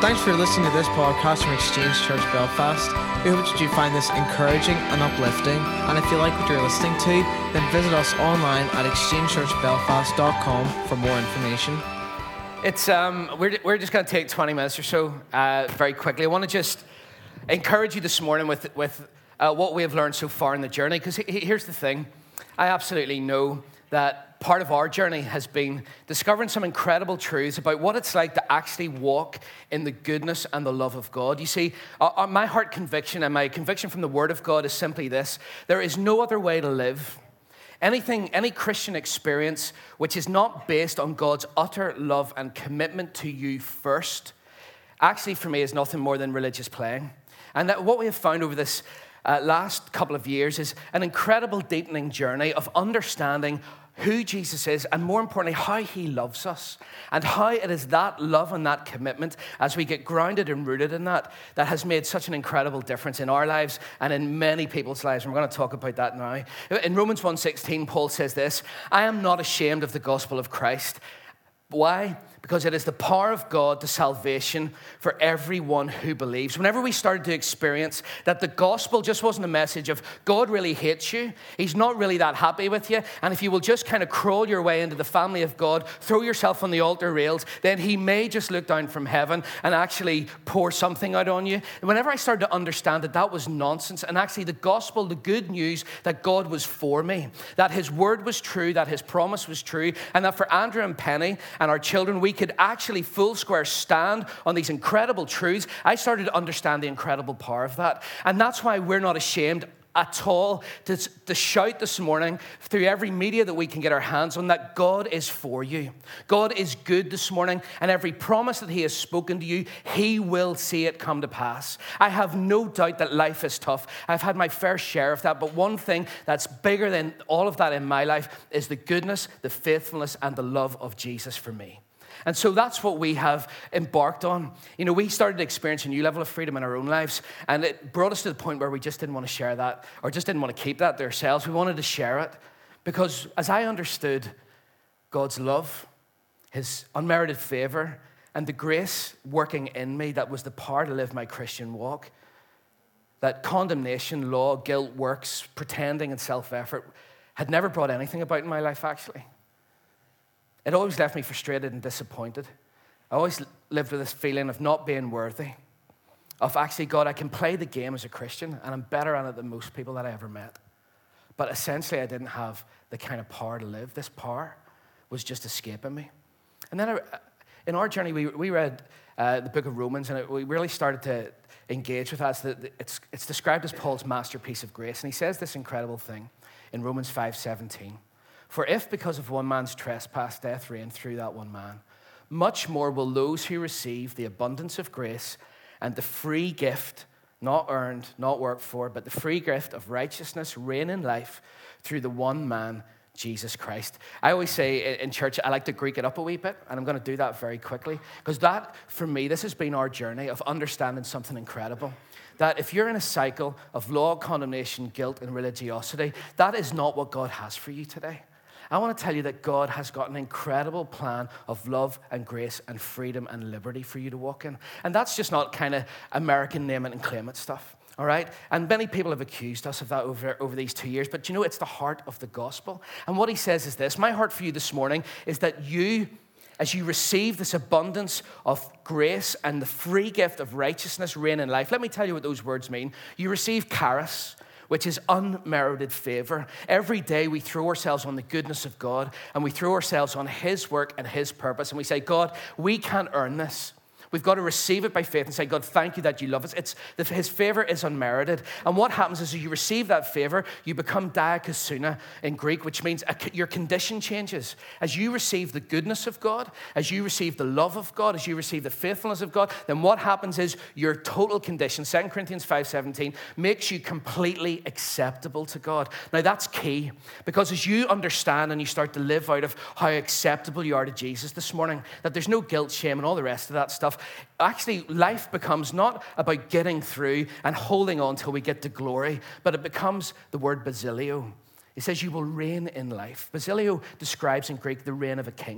Thanks for listening to this podcast from Exchange Church Belfast. We hope that you find this encouraging and uplifting. And if you like what you're listening to, then visit us online at exchangechurchbelfast.com for more information. It's we're just going to take 20 minutes or so very quickly. I want to just encourage you this morning with what we have learned so far in the journey. Because here's the thing. I absolutely know that part of our journey has been discovering some incredible truths about what it's like to actually walk in the goodness and the love of God. You see, my heart conviction and my conviction from the Word of God is simply this. There is no other way to live. Any Christian experience which is not based on God's utter love and commitment to you first, actually for me is nothing more than religious playing. And that what we have found over this last couple of years is an incredible deepening journey of understanding who Jesus is, and more importantly, how he loves us, and how it is that love and that commitment, as we get grounded and rooted in that has made such an incredible difference in our lives and in many people's lives. And we're going to talk about that now. In Romans 1:16, Paul says this, "I am not ashamed of the gospel of Christ." Why? Because it is the power of God to salvation for everyone who believes. Whenever we started to experience that the gospel just wasn't a message of God really hates you, he's not really that happy with you, and if you will just kind of crawl your way into the family of God, throw yourself on the altar rails, then he may just look down from heaven and actually pour something out on you. And whenever I started to understand that was nonsense, and actually the gospel, the good news that God was for me, that his word was true, that his promise was true, and that for Andrew and Penny and our children, we could actually full square stand on these incredible truths, I started to understand the incredible power of that. And that's why we're not ashamed at all to shout this morning through every media that we can get our hands on that God is for you. God is good this morning, and every promise that he has spoken to you, he will see it come to pass. I have no doubt that life is tough. I've had my fair share of that, but one thing that's bigger than all of that in my life is the goodness, the faithfulness, and the love of Jesus for me. And so that's what we have embarked on. You know, we started to experience a new level of freedom in our own lives, and it brought us to the point where we just didn't want to share that, or just didn't want to keep that to ourselves. We wanted to share it because as I understood God's love, his unmerited favor, and the grace working in me that was the power to live my Christian walk, that condemnation, law, guilt, works, pretending, and self-effort had never brought anything about in my life, actually. It always left me frustrated and disappointed. I always lived with this feeling of not being worthy, of actually, God, I can play the game as a Christian, and I'm better at it than most people that I ever met. But essentially, I didn't have the kind of power to live. This power was just escaping me. And then in our journey, we read the book of Romans, and we really started to engage with that. It's described as Paul's masterpiece of grace, and he says this incredible thing in Romans 5:17. For if because of one man's trespass death reigned through that one man, much more will those who receive the abundance of grace and the free gift, not earned, not worked for, but the free gift of righteousness reign in life through the one man, Jesus Christ. I always say in church, I like to Greek it up a wee bit, and I'm going to do that very quickly, because that, for me, this has been our journey of understanding something incredible. That if you're in a cycle of law, condemnation, guilt, and religiosity, that is not what God has for you today. I want to tell you that God has got an incredible plan of love and grace and freedom and liberty for you to walk in. And that's just not kind of American name it and claim it stuff, all right? And many people have accused us of that over these 2 years, but you know, it's the heart of the gospel. And what he says is this, my heart for you this morning is that you, as you receive this abundance of grace and the free gift of righteousness reign in life, let me tell you what those words mean. You receive charis, which is unmerited favor. Every day we throw ourselves on the goodness of God, and we throw ourselves on his work and his purpose, and we say, God, we can't earn this. We've got to receive it by faith and say, God, thank you that you love us. His favor is unmerited. And what happens is as you receive that favor, you become diakosuna in Greek, which means your condition changes. As you receive the goodness of God, as you receive the love of God, as you receive the faithfulness of God, then what happens is your total condition, 2 Corinthians 5:17, makes you completely acceptable to God. Now that's key, because as you understand and you start to live out of how acceptable you are to Jesus this morning, that there's no guilt, shame, and all the rest of that stuff, actually, life becomes not about getting through and holding on till we get to glory, but it becomes the word basilio. It says you will reign in life. Basilio describes in Greek the reign of a king.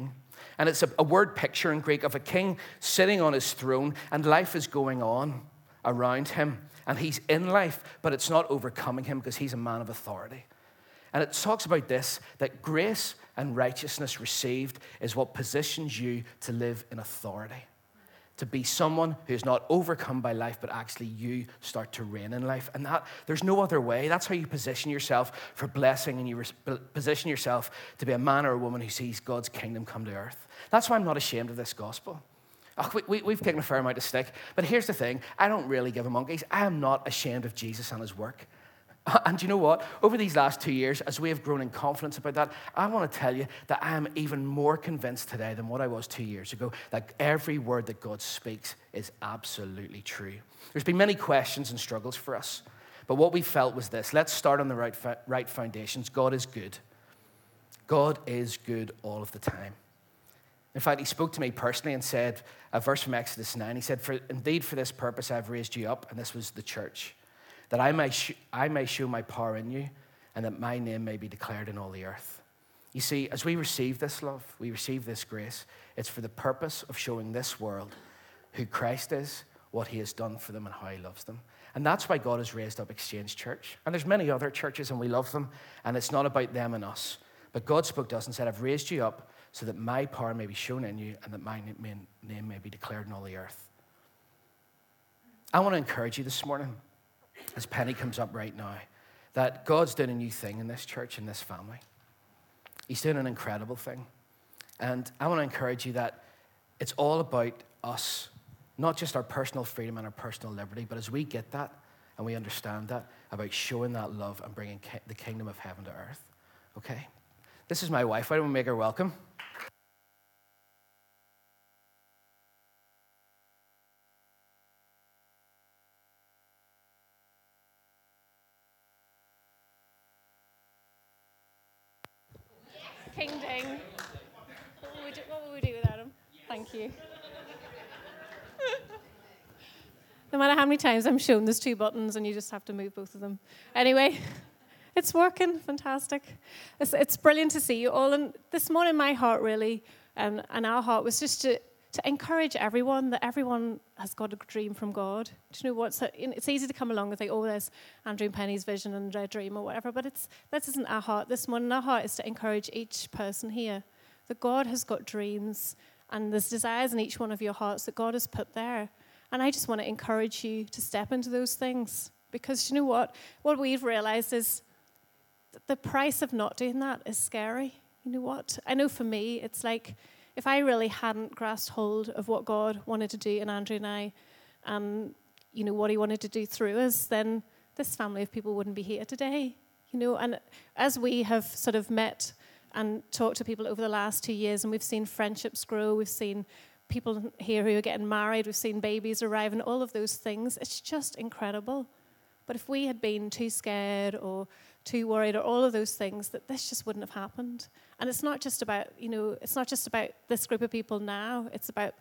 And it's a word picture in Greek of a king sitting on his throne, and life is going on around him. And he's in life, but it's not overcoming him because he's a man of authority. And it talks about this, that grace and righteousness received is what positions you to live in authority. To be someone who's not overcome by life, but actually you start to reign in life. And that there's no other way. That's how you position yourself for blessing, and you position yourself to be a man or a woman who sees God's kingdom come to earth. That's why I'm not ashamed of this gospel. We've taken a fair amount of stick, but here's the thing. I don't really give a monkeys. I am not ashamed of Jesus and his work. And you know what? Over these last 2 years, as we have grown in confidence about that, I want to tell you that I am even more convinced today than what I was 2 years ago, that every word that God speaks is absolutely true. There's been many questions and struggles for us, but what we felt was this. Let's start on the right foundations. God is good. God is good all of the time. In fact, he spoke to me personally and said, a verse from Exodus 9, he said, indeed for this purpose I've raised you up, and this was the church, that I may show my power in you, and that my name may be declared in all the earth. You see, as we receive this love, we receive this grace, it's for the purpose of showing this world who Christ is, what he has done for them, and how he loves them. And that's why God has raised up Exchange Church. And there's many other churches, and we love them, and it's not about them and us. But God spoke to us and said, I've raised you up so that my power may be shown in you, and that my name may be declared in all the earth. I want to encourage you this morning, as Penny comes up right now, that God's doing a new thing in this church, in this family. He's doing an incredible thing. And I want to encourage you that it's all about us, not just our personal freedom and our personal liberty, but as we get that and we understand that, about showing that love and bringing the kingdom of heaven to earth. Okay? This is my wife. Why don't we make her welcome? King Ding. What would we do without him? Thank you. No matter how many times I'm shown there's 2 buttons and you just have to move both of them. Anyway, it's working. Fantastic. It's brilliant to see you all. And this morning my heart really, and our heart was just to encourage everyone, that everyone has got a dream from God. Do you know what? It's easy to come along and think, oh, there's Andrew and Penny's vision and their dream or whatever, but that isn't our heart this morning. Our heart is to encourage each person here that God has got dreams, and there's desires in each one of your hearts that God has put there. And I just want to encourage you to step into those things, because you know what? What we've realized is that the price of not doing that is scary. You know what? I know for me, it's like, if I really hadn't grasped hold of what God wanted to do in Andrew and I, and you know what he wanted to do through us, then this family of people wouldn't be here today. You know, and as we have sort of met and talked to people over the last 2 years, and we've seen friendships grow, we've seen people here who are getting married, we've seen babies arrive, and all of those things, it's just incredible. But if we had been too scared or too worried or all of those things, that this just wouldn't have happened. And it's not just about, it's not just about this group of people now. It's about,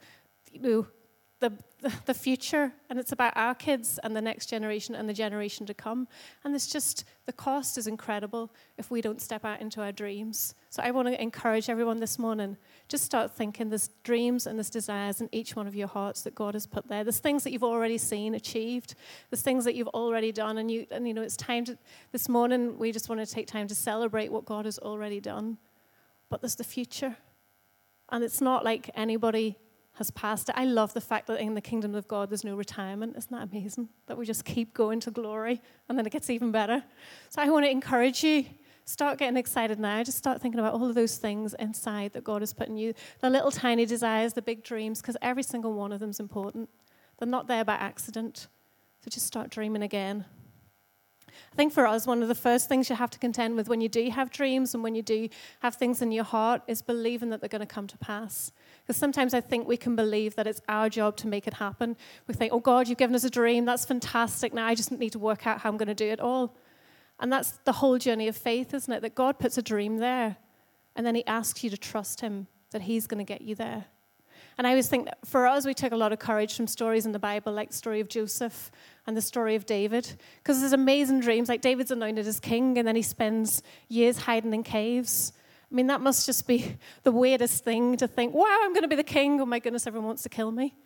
the future, and it's about our kids and the next generation and the generation to come. And it's just, the cost is incredible if we don't step out into our dreams. So I want to encourage everyone this morning, just start thinking there's dreams and there's desires in each one of your hearts that God has put there. There's things that you've already seen achieved. There's things that you've already done, and it's time to, this morning we just want to take time to celebrate what God has already done. But there's the future. And it's not like anybody has passed it. I love the fact that in the kingdom of God, there's no retirement. Isn't that amazing? That we just keep going to glory, and then it gets even better. So I want to encourage you, start getting excited now. Just start thinking about all of those things inside that God has put in you. The little tiny desires, the big dreams, because every single one of them is important. They're not there by accident. So just start dreaming again. I think for us, one of the first things you have to contend with when you do have dreams and when you do have things in your heart is believing that they're going to come to pass. Because sometimes I think we can believe that it's our job to make it happen. We think, oh God, you've given us a dream. That's fantastic. Now I just need to work out how I'm going to do it all. And that's the whole journey of faith, isn't it? That God puts a dream there, and then he asks you to trust him that he's going to get you there. And I always think that for us, we took a lot of courage from stories in the Bible, like the story of Joseph and the story of David. Because there's amazing dreams, like David's anointed as king, and then he spends years hiding in caves. I mean, that must just be the weirdest thing to think, wow, I'm going to be the king. Oh my goodness, everyone wants to kill me.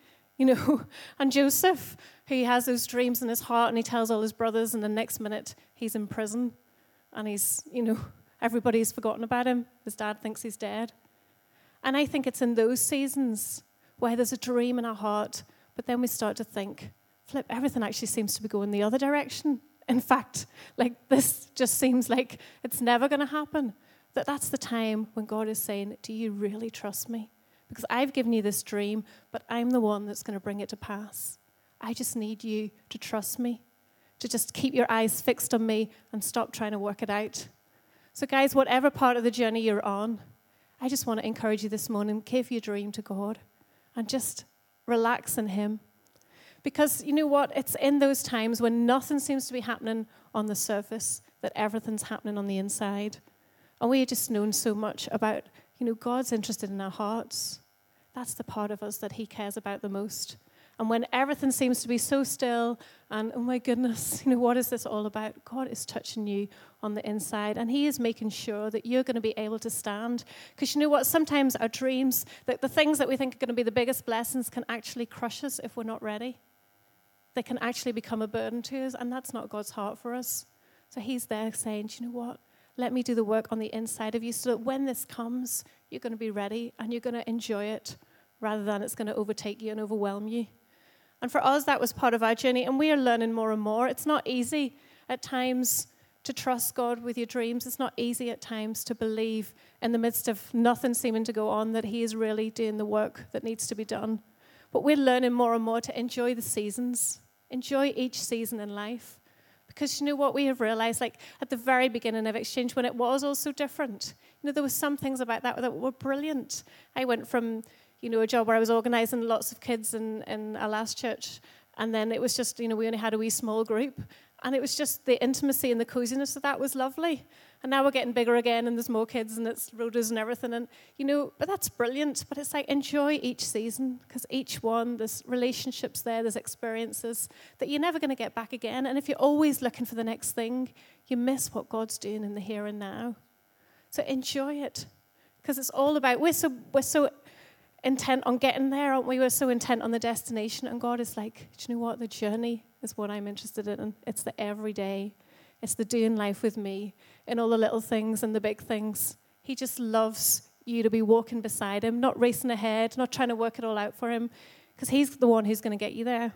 And Joseph, he has those dreams in his heart and he tells all his brothers, and the next minute he's in prison and he's, everybody's forgotten about him. His dad thinks he's dead. And I think it's in those seasons where there's a dream in our heart, but then we start to think, flip, everything actually seems to be going the other direction. In fact, this just seems like it's never going to happen. That's the time when God is saying, do you really trust me? Because I've given you this dream, but I'm the one that's going to bring it to pass. I just need you to trust me, to just keep your eyes fixed on me and stop trying to work it out. So guys, whatever part of the journey you're on, I just want to encourage you this morning, give your dream to God and just relax in him. Because you know what? It's in those times when nothing seems to be happening on the surface that everything's happening on the inside. And we have just known so much about, God's interested in our hearts. That's the part of us that he cares about the most. And when everything seems to be so still and, oh my goodness, what is this all about? God is touching you on the inside, and he is making sure that you're going to be able to stand. Because you know what? Sometimes our dreams, the things that we think are going to be the biggest blessings can actually crush us if we're not ready. They can actually become a burden to us, and that's not God's heart for us. So he's there saying, do you know what? Let me do the work on the inside of you so that when this comes, you're going to be ready and you're going to enjoy it rather than it's going to overtake you and overwhelm you. And for us, that was part of our journey, and we are learning more and more. It's not easy at times to trust God with your dreams. It's not easy at times to believe in the midst of nothing seeming to go on that he is really doing the work that needs to be done. But we're learning more and more to enjoy the seasons, enjoy each season in life. Because you know what we have realized, at the very beginning of Exchange, when it was all so different, there were some things about that were brilliant. I went from, a job where I was organizing lots of kids in our last church, and then it was just, we only had a wee small group, and it was just the intimacy and the coziness of that was lovely. And now we're getting bigger again, and there's more kids, and it's rotas and everything, and, but that's brilliant. But it's enjoy each season, because each one, there's relationships there's experiences that you're never going to get back again. And if you're always looking for the next thing, you miss what God's doing in the here and now. So enjoy it, because it's all about, we're so intent on getting there, aren't we? We're so intent on the destination, and God is like, do you know what? The journey is what I'm interested in, and it's the everyday. It's the doing life with me in all the little things and the big things. He just loves you to be walking beside him, not racing ahead, not trying to work it all out for him, because he's the one who's going to get you there.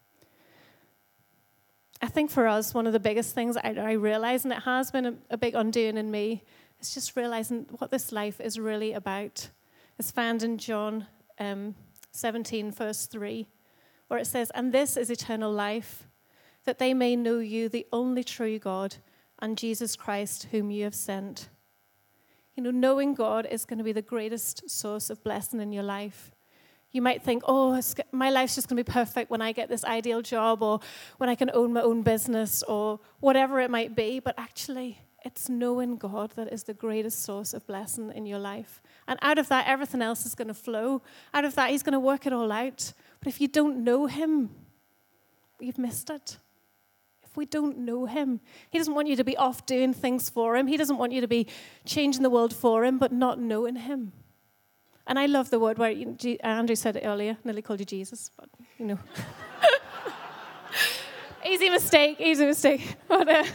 I think for us, one of the biggest things I realize, and it has been a big undoing in me, is just realizing what this life is really about. It's found in John 17, verse 3, where it says, "And this is eternal life, that they may know you, the only true God, and Jesus Christ, whom you have sent." Knowing God is going to be the greatest source of blessing in your life. You might think, my life's just going to be perfect when I get this ideal job, or when I can own my own business, or whatever it might be. But actually, it's knowing God that is the greatest source of blessing in your life. And out of that, everything else is going to flow. Out of that, he's going to work it all out. But if you don't know him, you've missed it. We don't know him. He doesn't want you to be off doing things for him. He doesn't want you to be changing the world for him, but not knowing him. And I love the word where Andrew said it earlier, nearly called you Jesus, but easy mistake. But,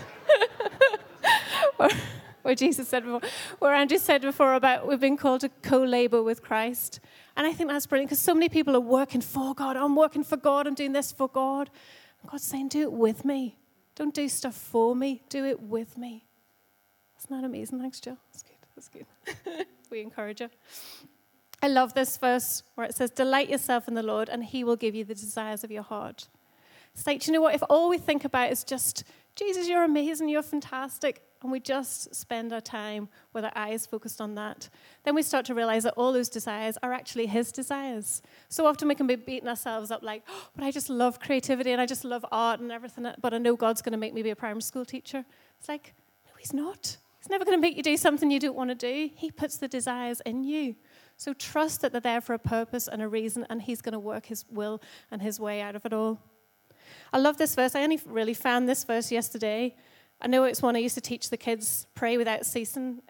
where Jesus said before, where Andrew said before about we've been called to co-labor with Christ. And I think that's brilliant, because so many people are working for God. I'm working for God. I'm doing this for God. And God's saying, do it with me. Don't do stuff for me. Do it with me. Isn't that amazing? Thanks, Jill. That's good. We encourage her. I love this verse where it says, "Delight yourself in the Lord, and he will give you the desires of your heart." It's like, do you know what? If all we think about is just, Jesus, you're amazing, you're fantastic, and we just spend our time with our eyes focused on that, then we start to realize that all those desires are actually his desires. So often we can be beating ourselves up like, but I just love creativity and I just love art and everything, but I know God's going to make me be a primary school teacher. It's like, no, he's not. He's never going to make you do something you don't want to do. He puts the desires in you. So trust that they're there for a purpose and a reason, and he's going to work his will and his way out of it all. I love this verse. I only really found this verse yesterday. I know it's one I used to teach the kids, pray without ceasing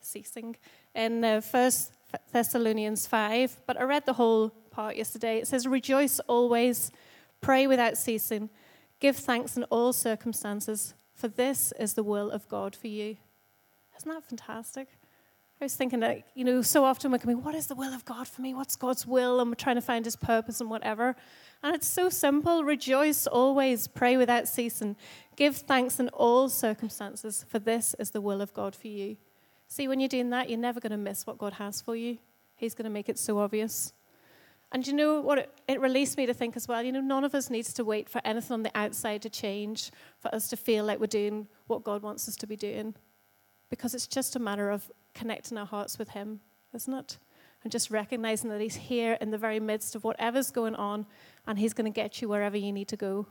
in 1 Thessalonians 5. But I read the whole part yesterday. It says, rejoice always, pray without ceasing, give thanks in all circumstances, for this is the will of God for you. Isn't that fantastic? I was thinking that, so often we can be, what is the will of God for me? What's God's will? And we're trying to find his purpose and whatever. And it's so simple. Rejoice always, pray without ceasing. Give thanks in all circumstances, for this is the will of God for you. See, when you're doing that, you're never going to miss what God has for you. He's going to make it so obvious. And you know what? It released me to think as well, none of us needs to wait for anything on the outside to change for us to feel like we're doing what God wants us to be doing. Because it's just a matter of connecting our hearts with him, isn't it? And just recognizing that he's here in the very midst of whatever's going on, and he's going to get you wherever you need to go.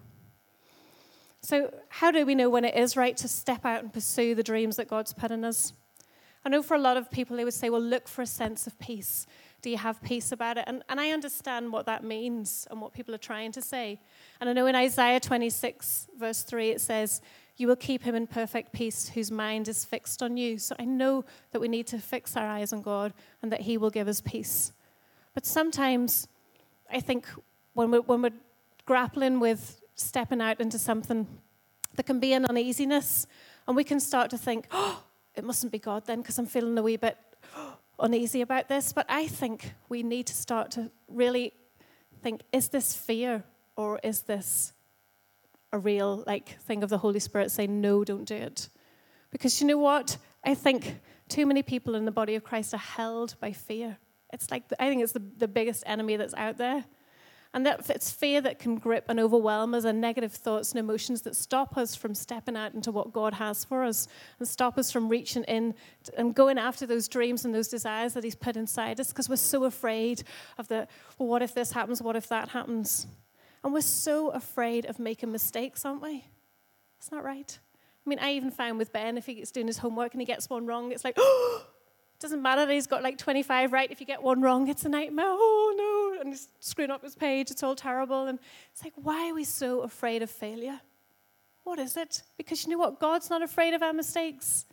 So how do we know when it is right to step out and pursue the dreams that God's put in us? I know for a lot of people, they would say, well, look for a sense of peace. Do you have peace about it? And I understand what that means and what people are trying to say. And I know in Isaiah 26, verse 3, it says, you will keep him in perfect peace whose mind is fixed on you. So I know that we need to fix our eyes on God and that he will give us peace. But sometimes I think when we're grappling with stepping out into something, there can be an uneasiness, and we can start to think, oh, it mustn't be God then because I'm feeling a wee bit uneasy about this. But I think we need to start to really think, is this fear or is this a real thing of the Holy Spirit saying, no, don't do it? Because you know what? I think too many people in the body of Christ are held by fear. It's I think it's the biggest enemy that's out there. And that it's fear that can grip and overwhelm us, and negative thoughts and emotions that stop us from stepping out into what God has for us and stop us from reaching in and going after those dreams and those desires that he's put inside us, because we're so afraid of what if this happens, what if that happens? And we're so afraid of making mistakes, aren't we? It's not right. I mean, I even found with Ben, if he's doing his homework and he gets one wrong, it's like, oh, it doesn't matter that he's got 25 right. If you get one wrong, it's a nightmare. Oh, no. And he's screwing up his page. It's all terrible. And it's like, why are we so afraid of failure? What is it? Because you know what? God's not afraid of our mistakes.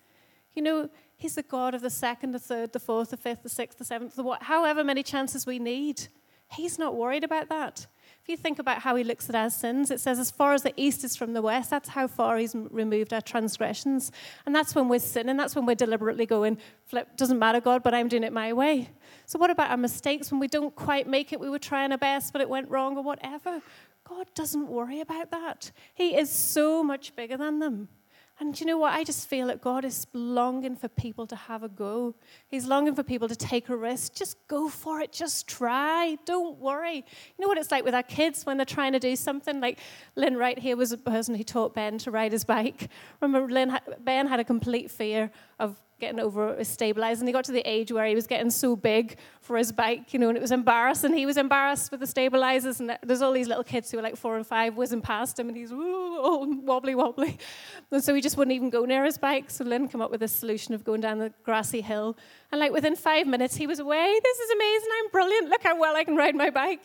He's the God of the second, the third, the fourth, the fifth, the sixth, the seventh, however many chances we need. He's not worried about that. If you think about how he looks at our sins, it says as far as the east is from the west, that's how far he's removed our transgressions. And that's when we're sinning. That's when we're deliberately going, doesn't matter, God, but I'm doing it my way. So what about our mistakes when we don't quite make it? We were trying our best, but it went wrong or whatever. God doesn't worry about that. He is so much bigger than them. And you know what? I just feel that God is longing for people to have a go. He's longing for people to take a risk. Just go for it. Just try. Don't worry. You know what it's like with our kids when they're trying to do something? Like Lynn right here was a person who taught Ben to ride his bike. Remember, Ben had a complete fear of getting over a stabilizer, and he got to the age where he was getting so big for his bike, and it was embarrassing. He was embarrassed with the stabilizers, and there's all these little kids who were 4 and 5 whizzing past him, and he's all wobbly. And so he just wouldn't even go near his bike. So Lynn came up with a solution of going down the grassy hill, and within 5 minutes he was away. This is amazing. I'm brilliant. Look how well I can ride my bike.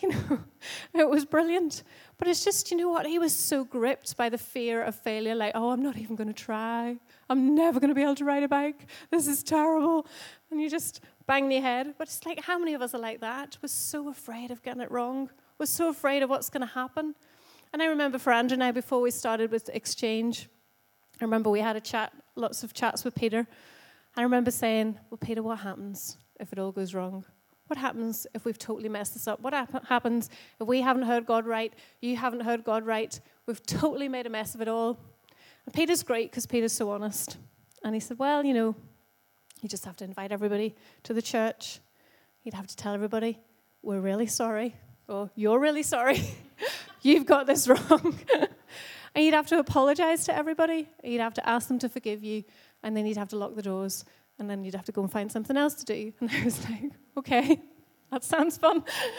It was brilliant. But it's just, you know what? He was so gripped by the fear of failure, I'm not even going to try. I'm never going to be able to ride a bike. This is terrible. And you just bang your head. But it's how many of us are like that? We're so afraid of getting it wrong. We're so afraid of what's going to happen. And I remember for Andrew and I, before we started with Exchange, I remember we had a chat, lots of chats with Peter. I remember saying, well, Peter, what happens if it all goes wrong? What happens if we've totally messed this up? What happens if we haven't heard God right, you haven't heard God right, we've totally made a mess of it all? And Peter's great because Peter's so honest. And he said, well, you just have to invite everybody to the church. You'd have to tell everybody, we're really sorry, or you're really sorry. You've got this wrong. And you'd have to apologize to everybody. You'd have to ask them to forgive you. And then you'd have to lock the doors. And then you'd have to go and find something else to do. And I was like, okay, that sounds fun.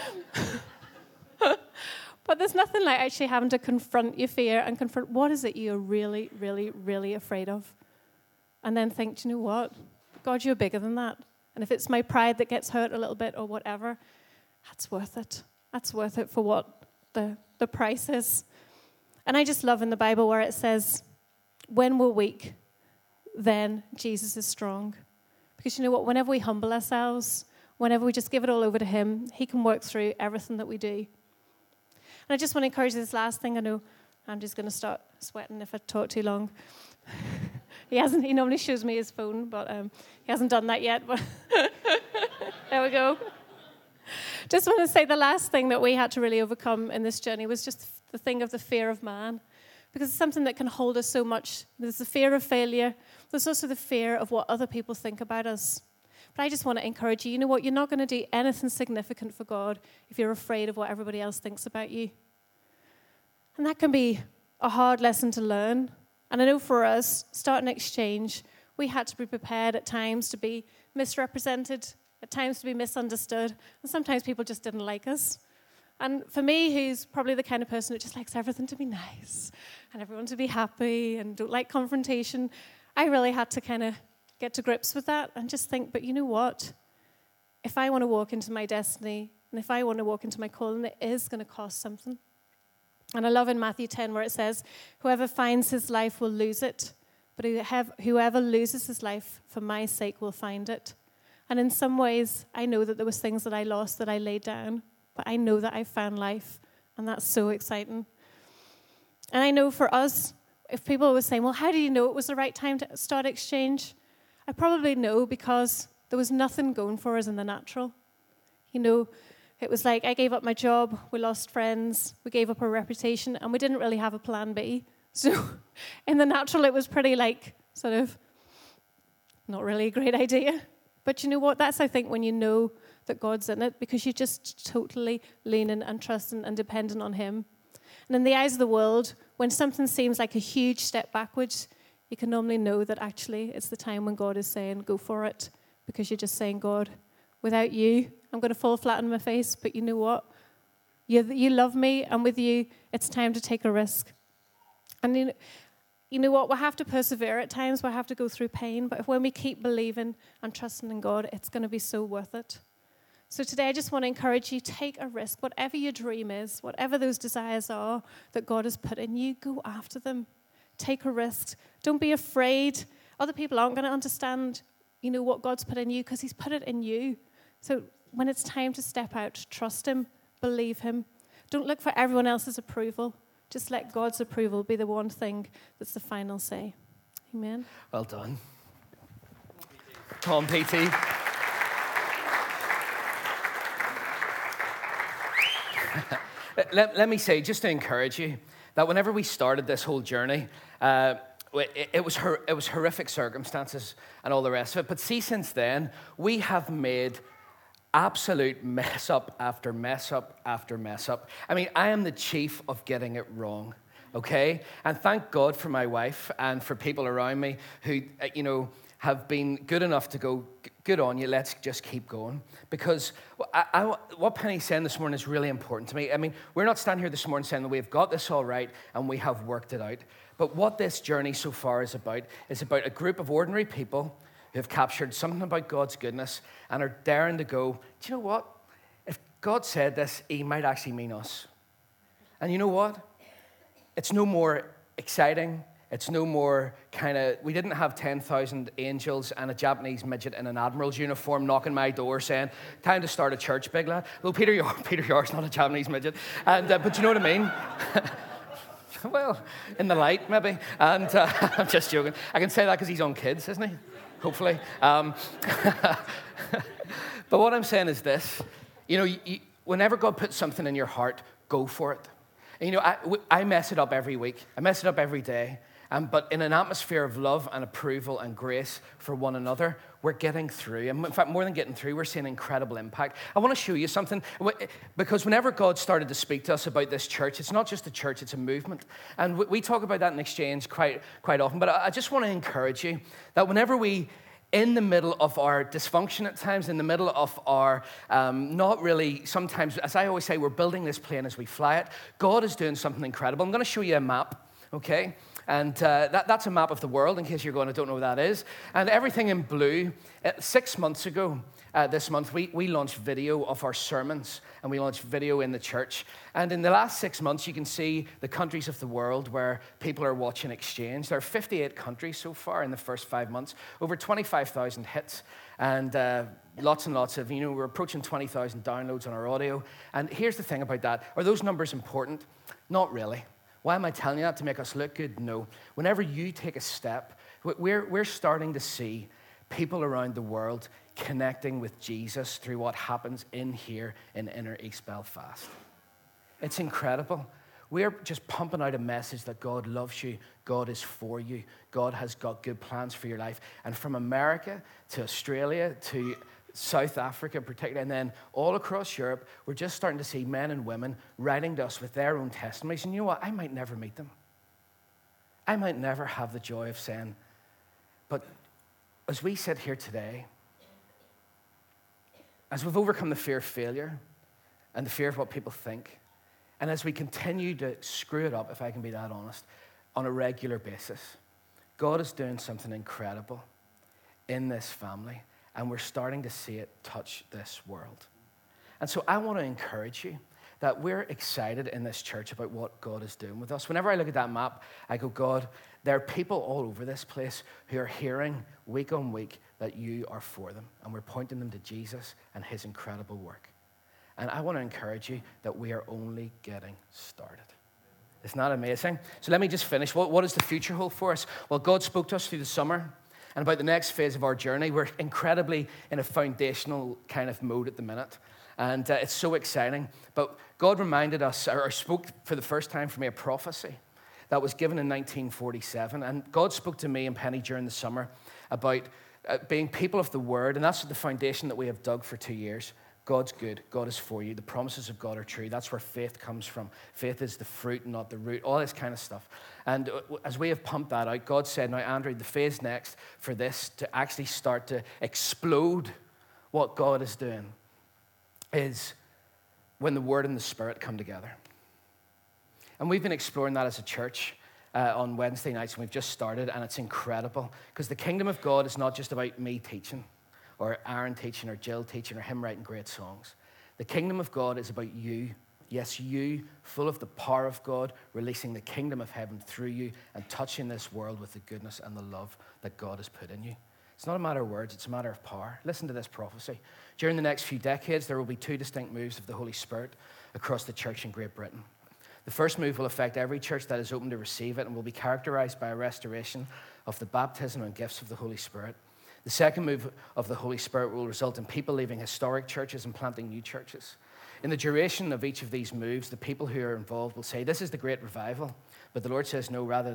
But there's nothing like actually having to confront your fear and confront what is it you're really, really, really afraid of. And then think, do you know what? God, you're bigger than that. And if it's my pride that gets hurt a little bit or whatever, that's worth it. That's worth it for what the price is. And I just love in the Bible where it says, when we're weak, then Jesus is strong. Because you know what? Whenever we humble ourselves, whenever we just give it all over to him, he can work through everything that we do. And I just want to encourage you this last thing. I know Andrew's going to start sweating if I talk too long. He normally shows me his phone, but he hasn't done that yet. But there we go. Just want to say the last thing that we had to really overcome in this journey was just the thing of the fear of man. Because it's something that can hold us so much. There's the fear of failure. There's also the fear of what other people think about us. But I just want to encourage you, you know what? You're not going to do anything significant for God if you're afraid of what everybody else thinks about you. And that can be a hard lesson to learn. And I know for us, starting Exchange, we had to be prepared at times to be misrepresented, at times to be misunderstood, and sometimes people just didn't like us. And for me, who's probably the kind of person who just likes everything to be nice and everyone to be happy and don't like confrontation, I really had to kind of get to grips with that and just think, but you know what? If I want to walk into my destiny and if I want to walk into my calling, it is going to cost something. And I love in Matthew 10 where it says, whoever finds his life will lose it, but whoever loses his life for my sake will find it. And in some ways, I know that there was things that I lost that I laid down, but I know that I found life, and that's so exciting. And I know for us, if people were saying, well, how do you know it was the right time to start Exchange? I probably know because there was nothing going for us in the natural. You know, it was like I gave up my job, we lost friends, we gave up our reputation, and we didn't really have a plan B. So in the natural, it was pretty like sort of not really a great idea. But you know what? That's, I think, when you know that God's in it, because you're just totally leaning and trusting and dependent on him. And in the eyes of the world, when something seems like a huge step backwards, you can normally know that actually it's the time when God is saying, go for it, because you're just saying, God, without you, I'm going to fall flat on my face, but you know what? You love me, and with you, it's time to take a risk. And you know what? We'll have to persevere at times. We'll have to go through pain. But when we keep believing and trusting in God, it's going to be so worth it. So today, I just want to encourage you, take a risk. Whatever your dream is, whatever those desires are that God has put in you, go after them. Take a risk. Don't be afraid. Other people aren't going to understand, you know, what God's put in you because he's put it in you. So when it's time to step out, trust him, believe him. Don't look for everyone else's approval. Just let God's approval be the one thing that's the final say. Amen. Well done. Tom, PT. Let me say, just to encourage you, that whenever we started this whole journey, it was horrific circumstances and all the rest of it. But see, since then, we have made absolute mess up after mess up after mess up. I mean, I am the chief of getting it wrong, okay? And thank God for my wife and for people around me who, you know, have been good enough to go, good on you, let's just keep going. Because what Penny's saying this morning is really important to me. I mean, we're not standing here this morning saying that we've got this all right and we have worked it out. But what this journey so far is about a group of ordinary people who have captured something about God's goodness and are daring to go, do you know what? If God said this, he might actually mean us. And you know what? It's no more exciting. It's no more kind of, we didn't have 10,000 angels and a Japanese midget in an admiral's uniform knocking my door saying, time to start a church, big lad. Well, Peter Yar's not a Japanese midget. And but you know what I mean? Well, in the light, maybe. And I'm just joking. I can say that because he's on kids, isn't he? Hopefully. But what I'm saying is this. You know, whenever God puts something in your heart, go for it. And, you know, I mess it up every week. I mess it up every day. But in an atmosphere of love and approval and grace for one another, we're getting through. And in fact, more than getting through, we're seeing incredible impact. I want to show you something. Because whenever God started to speak to us about this church, it's not just a church, it's a movement. And we talk about that in Exchange quite often. But I just want to encourage you that whenever we, in the middle of our dysfunction at times, in the middle of our not really, sometimes, as I always say, we're building this plane as we fly it, God is doing something incredible. I'm going to show you a map. Okay? And that's a map of the world, in case you're going, I don't know what that is. And everything in blue. 6 months ago, this month, we launched video of our sermons, and we launched video in the church. And in the last 6 months, you can see the countries of the world where people are watching Exchange. There are 58 countries so far in the first 5 months, over 25,000 hits, and lots and lots of, we're approaching 20,000 downloads on our audio. And here's the thing about that. Are those numbers important? Not really. Why am I telling you that? To make us look good? No. Whenever you take a step, we're starting to see people around the world connecting with Jesus through what happens in here in inner East Belfast. It's incredible. We're just pumping out a message that God loves you, God is for you, God has got good plans for your life. And from America to Australia to South Africa particularly, and then all across Europe, we're just starting to see men and women writing to us with their own testimonies. And you know what? I might never meet them. I might never have the joy of saying, but as we sit here today, as we've overcome the fear of failure and the fear of what people think, and as we continue to screw it up, if I can be that honest, on a regular basis, God is doing something incredible in this family, and we're starting to see it touch this world. And so I want to encourage you that we're excited in this church about what God is doing with us. Whenever I look at that map, I go, God, there are people all over this place who are hearing week on week that you are for them, and we're pointing them to Jesus and his incredible work. And I want to encourage you that we are only getting started. Isn't that amazing? So let me just finish. What does the future hold for us? Well, God spoke to us through the summer and about the next phase of our journey. We're incredibly in a foundational kind of mode at the minute. And it's so exciting. But God reminded us, or spoke for the first time for me, a prophecy that was given in 1947. And God spoke to me and Penny during the summer about being people of the Word. And that's the foundation that we have dug for 2 years. God's good. God is for you. The promises of God are true. That's where faith comes from. Faith is the fruit, not the root. All this kind of stuff. And as we have pumped that out, God said, now, Andrew, the phase next for this to actually start to explode what God is doing is when the Word and the Spirit come together. And we've been exploring that as a church on Wednesday nights, and we've just started, and it's incredible because the kingdom of God is not just about me teaching or Aaron teaching or Jill teaching or him writing great songs. The kingdom of God is about you. Yes, you, full of the power of God, releasing the kingdom of heaven through you and touching this world with the goodness and the love that God has put in you. It's not a matter of words, it's a matter of power. Listen to this prophecy. During the next few decades, there will be 2 distinct moves of the Holy Spirit across the church in Great Britain. The first move will affect every church that is open to receive it and will be characterized by a restoration of the baptism and gifts of the Holy Spirit. The second move of the Holy Spirit will result in people leaving historic churches and planting new churches. In the duration of each of these moves, the people who are involved will say, this is the great revival. But the Lord says, no, rather,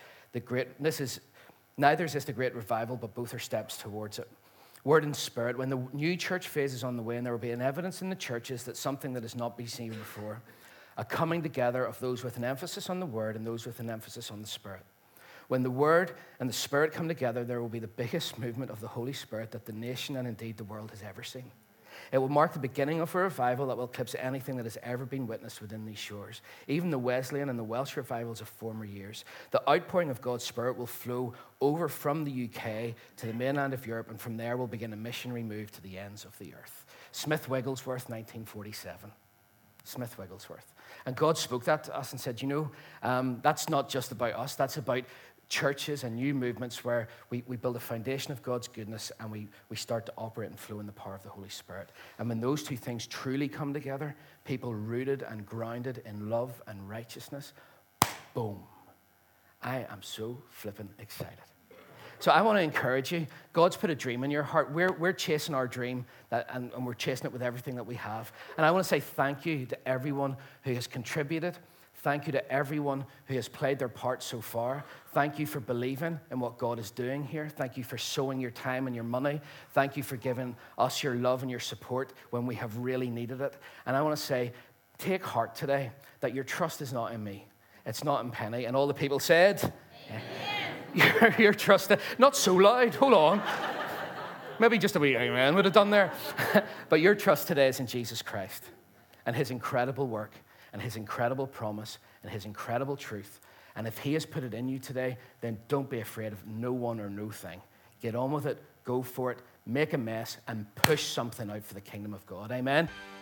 neither is this the great revival, but both are steps towards it. Word and Spirit, when the new church phase is on the way, and there will be an evidence in the churches that something that has not been seen before, a coming together of those with an emphasis on the Word and those with an emphasis on the Spirit. When the Word and the Spirit come together, there will be the biggest movement of the Holy Spirit that the nation and indeed the world has ever seen. It will mark the beginning of a revival that will eclipse anything that has ever been witnessed within these shores, even the Wesleyan and the Welsh revivals of former years. The outpouring of God's Spirit will flow over from the UK to the mainland of Europe, and from there will begin a missionary move to the ends of the earth. Smith Wigglesworth, 1947. Smith Wigglesworth. And God spoke that to us and said, that's not just about us, that's about churches and new movements where we build a foundation of God's goodness and we start to operate and flow in the power of the Holy Spirit. And when those two things truly come together, people rooted and grounded in love and righteousness, boom. I am so flippin' excited. So I want to encourage you. God's put a dream in your heart. We're chasing our dream, and we're chasing it with everything that we have. And I want to say thank you to everyone who has contributed. Thank you to everyone who has played their part so far. Thank you for believing in what God is doing here. Thank you for sowing your time and your money. Thank you for giving us your love and your support when we have really needed it. And I want to say, take heart today that your trust is not in me. It's not in Penny. And all the people said, amen. Your trust, not so loud, hold on. Maybe just a wee amen would have done there. But your trust today is in Jesus Christ and his incredible work and his incredible promise and his incredible truth. And if he has put it in you today, then don't be afraid of no one or no thing. Get on with it, go for it, make a mess, and push something out for the kingdom of God. Amen.